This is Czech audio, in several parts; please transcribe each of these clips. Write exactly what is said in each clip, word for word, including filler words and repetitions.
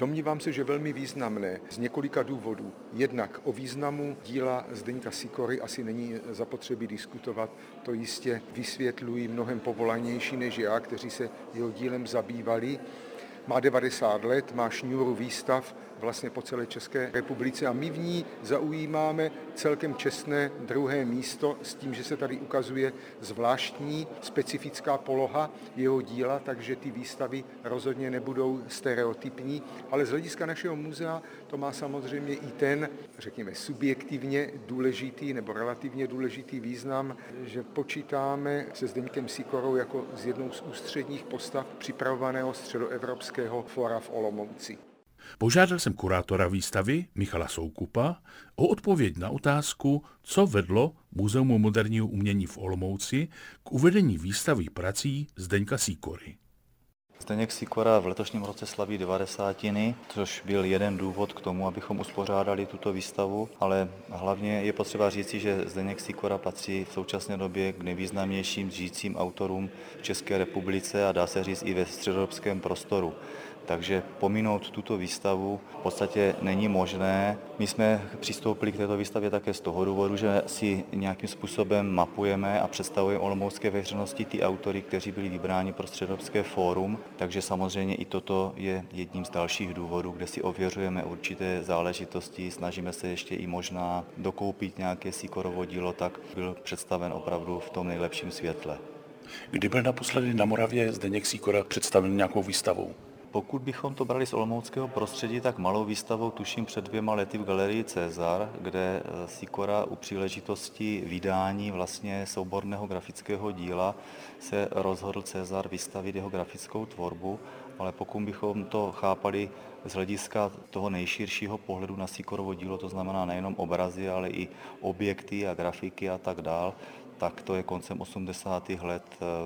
Domnívám se, že velmi významné z několika důvodů. Jednak o významu díla Zdeňka Sýkory asi není zapotřebí diskutovat, to jistě vysvětlují mnohem povolanější než já, kteří se jeho dílem zabývali. Má devadesát let, má šňůru výstav vlastně po celé České republice a my v ní zaujímáme celkem čestné druhé místo s tím, že se tady ukazuje zvláštní specifická poloha jeho díla, takže ty výstavy rozhodně nebudou stereotypní, ale z hlediska našeho muzea to má samozřejmě i ten, řekněme, subjektivně důležitý nebo relativně důležitý význam, že počítáme se Zdeňkem Sýkorou jako z jednou z ústředních postav připravovaného středoevropského fóra v Olomouci. Požádal jsem kurátora výstavy Michala Soukupa o odpověď na otázku, co vedlo Muzeum moderního umění v Olomouci k uvedení výstavy prací Zdeňka Sýkory. Zdeněk Sýkora v letošním roce slaví devadesátiny, což byl jeden důvod k tomu, abychom uspořádali tuto výstavu, ale hlavně je potřeba říci, že Zdeněk Sýkora patří v současné době k nejvýznamnějším žijícím autorům v České republice a dá se říct i ve středoevropském prostoru. Takže pominout tuto výstavu v podstatě není možné. My jsme přistoupili k této výstavě také z toho důvodu, že si nějakým způsobem mapujeme a představujeme olomoucké veřejnosti ty autory, kteří byli vybráni pro středoevropské fórum. Takže samozřejmě i toto je jedním z dalších důvodů, kde si ověřujeme určité záležitosti, snažíme se ještě i možná dokoupit nějaké Sýkorovo dílo, tak byl představen opravdu v tom nejlepším světle. Kdy byl naposledy na Moravě Zdeněk Sýkora představen nějakou výstavou? Pokud bychom to brali z olomouckého prostředí, tak malou výstavou tuším před dvěma lety v galerii Cezar, kde Sýkora u příležitosti vydání vlastně souborného grafického díla se rozhodl Cezar vystavit jeho grafickou tvorbu, ale pokud bychom to chápali z hlediska toho nejširšího pohledu na Sýkorovo dílo, to znamená nejenom obrazy, ale i objekty a grafiky a tak dál, tak to je koncem osmdesátých let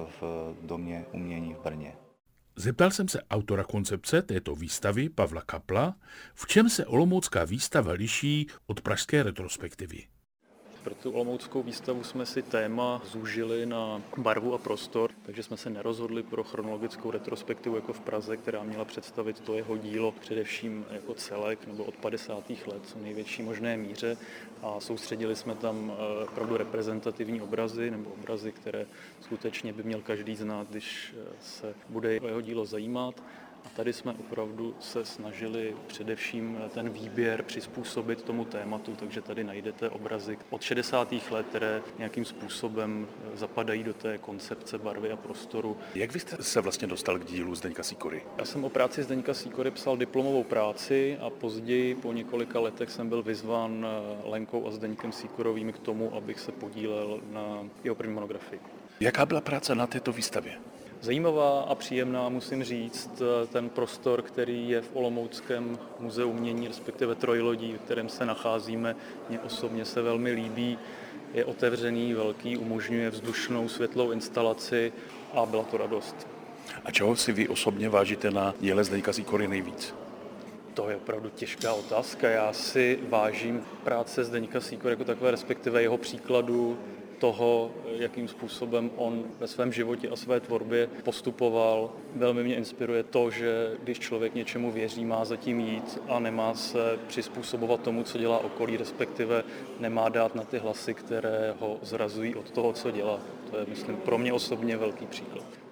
v Domě umění v Brně. Zeptal jsem se autora koncepce této výstavy Pavla Kapla, v čem se olomoucká výstava liší od pražské retrospektivy. Pro tu olomouckou výstavu jsme si téma zúžili na barvu a prostor, takže jsme se nerozhodli pro chronologickou retrospektivu jako v Praze, která měla představit to jeho dílo především jako celek nebo od padesátých let co největší možné míře a soustředili jsme tam opravdu reprezentativní obrazy nebo obrazy, které skutečně by měl každý znát, když se bude o jeho dílo zajímat. A tady jsme opravdu se snažili především ten výběr přizpůsobit tomu tématu, takže tady najdete obrazy od šedesátých let, které nějakým způsobem zapadají do té koncepce barvy a prostoru. Jak vy jste se vlastně dostal k dílu Zdeňka Sýkory? Já jsem o práci Zdeňka Sýkory psal diplomovou práci a později po několika letech jsem byl vyzván Lenkou a Zdeňkem Sýkorovými k tomu, abych se podílel na jeho první monografii. Jaká byla práce na této výstavě? Zajímavá a příjemná, musím říct, ten prostor, který je v Olomouckém muzeu umění, respektive Trojlodí, v kterém se nacházíme, mně osobně se velmi líbí. Je otevřený, velký, umožňuje vzdušnou světlou instalaci a byla to radost. A čeho si vy osobně vážíte na díle Zdeňka Sýkory nejvíc? To je opravdu těžká otázka. Já si vážím práce Zdeňka Sýkory jako takové, respektive jeho příkladu toho, jakým způsobem on ve svém životě a své tvorbě postupoval. Velmi mě inspiruje to, že když člověk něčemu věří, má zatím jít a nemá se přizpůsobovat tomu, co dělá okolí, respektive nemá dát na ty hlasy, které ho zrazují od toho, co dělá. To je, myslím, pro mě osobně velký příklad.